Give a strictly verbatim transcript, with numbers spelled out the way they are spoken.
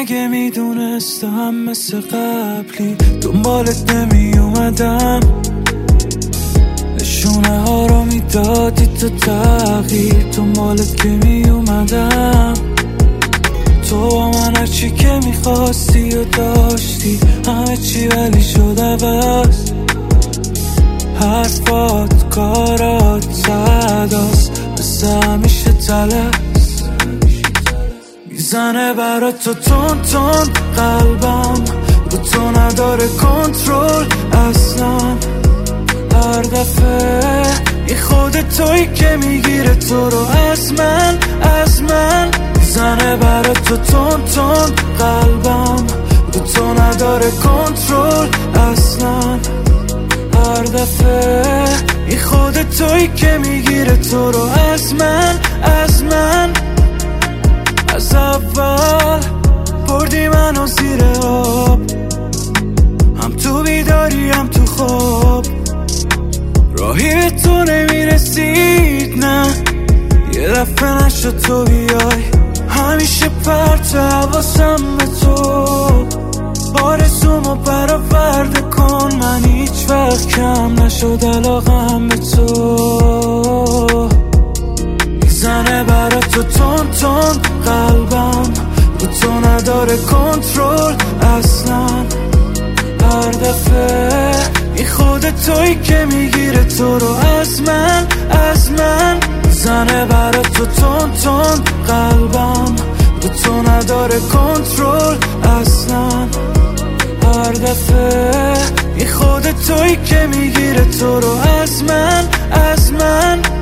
اگه میدونستم مثل قبلی دنبالت نمی اومدم، نشونه ها رو میدادی تا تغییر دنبالت که می اومدم. تو با من هرچی که میخواستی و داشتی همه چی، ولی شد عوض. حرفات کارات صداست مثل همیشه تلس میزنه برات تو تون تون قلبم، رو تو نداره کنترل اصلا. هر دفعه ای خودت تویی که میگیره تو رو از من از من میزنه برات تو تون تون قلبم، رو تو نداره کنترل اصلا. هر دفعه ای خودت تویی که میگیره تو رو از من از من. از اول بردی منو زیر آب، هم تو بیداری هم تو خواب، راهی به تو نمیرسید نه، یه دفعه نشد تو بیای. همیشه پرت حواسم به تو، آرزومو برآورده کن، من هیچ وقت کم نشد علاقم به تو. میزنه برات تو تون تون قلبم، رو تو نداره کنترل اصلا. هر دفعه ای خودت تویی که میگیره تو رو از من از من میزنه برات تو تون تون قلبم، رو تو نداره کنترل اصلا. هر دفعه ای خودت تویی که میگیره تو رو از من از من.